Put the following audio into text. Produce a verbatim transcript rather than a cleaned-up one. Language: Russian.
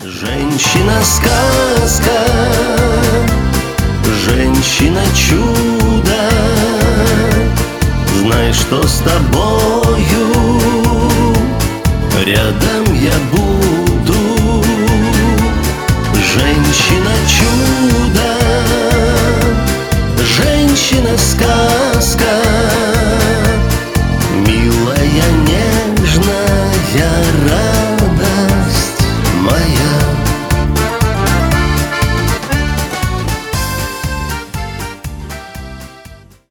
Женщина-сказка, женщина-чудо, знай, что с тобою рядом я буду. Женщина-чудо,